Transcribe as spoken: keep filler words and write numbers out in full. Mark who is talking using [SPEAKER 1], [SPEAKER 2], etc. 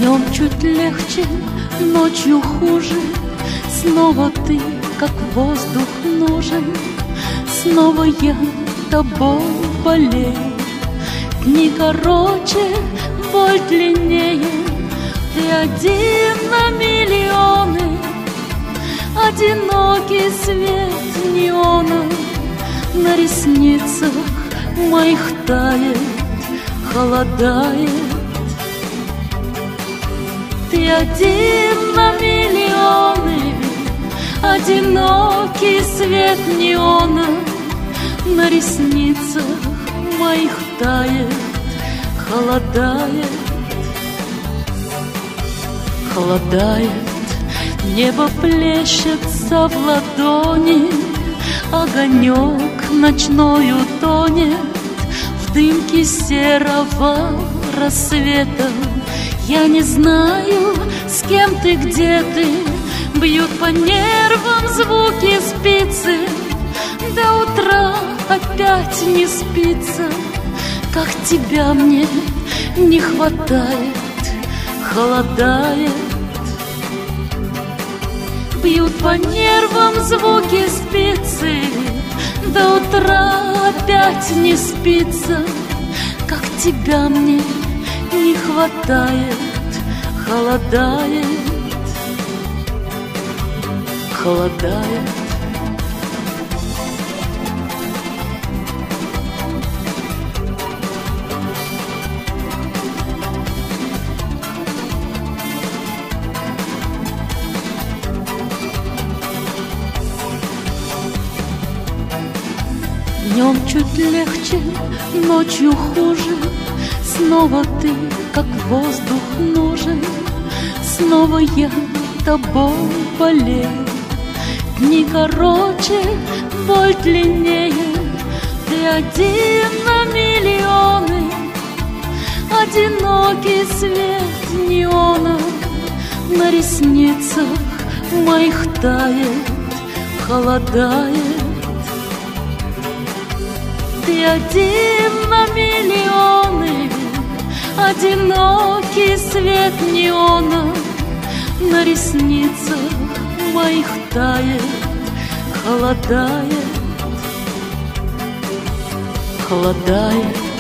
[SPEAKER 1] Днем чуть легче, ночью хуже. Снова ты, как воздух, нужен. Снова я тобой болею. Дни короче, боль длиннее. Ты один на миллионы. Одинокий свет неона на ресницах моих тает, холодает. Ты один на миллионы. Одинокий свет неона на ресницах моих тает, холодает. Холодает, небо плещется в ладони, огонек ночной утонет в дымке серого рассвета. Я не знаю, с кем ты, где ты. Бьют по нервам звуки спицы. До утра опять не спится. Как тебя мне не хватает, холодает. Бьют по нервам звуки спицы. До утра опять не спится. Как тебя мне не хватает, холодает. Холодает. Днем чуть легче, ночью хуже. Снова ты, как воздух, нужен. Снова я тобой болею. Дни короче, боль длиннее. Ты один на миллионы. Одинокий свет неона на ресницах моих тает, холодает. Ты один на миллионы. Одинокий свет неона на ресницах моих тает, холодает. Холодает.